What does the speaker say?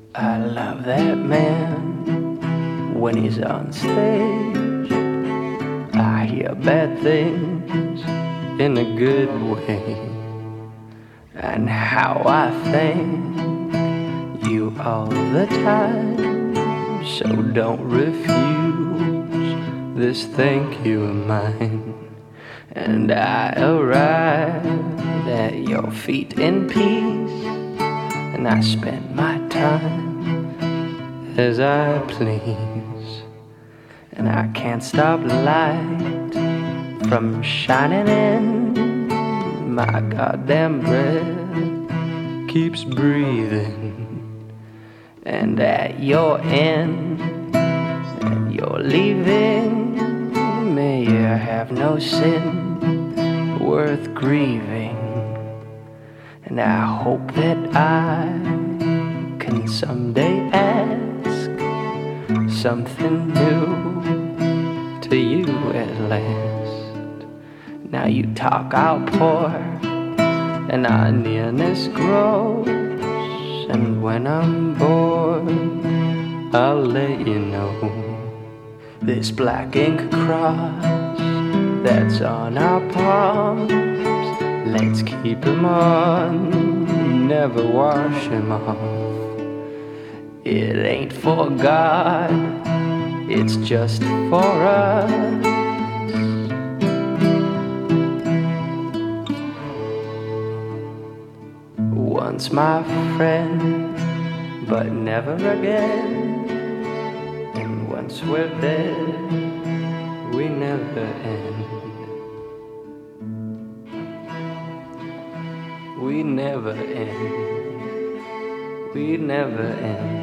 I love that man when he's on stage. I hear bad things in a good way, and how I thank you all the time. So don't refuse this thank you of mine. And I arrived at your feet in peace, and I spent my time as I please. And I can't stop light from shining in. My goddamn breath keeps breathing. And at your end, and you're leaving, may you have no sin worth grieving. And I hope that I can someday ask something new to you at last. Now you talk, I'll pour, and our nearness grows. And when I'm bored, I'll let you know. This black ink cross that's on our palms, let's keep him on, never wash him off. It ain't for God, it's just for us. Once my friend, but never again. And once we're dead, we never end. We never end. We never end.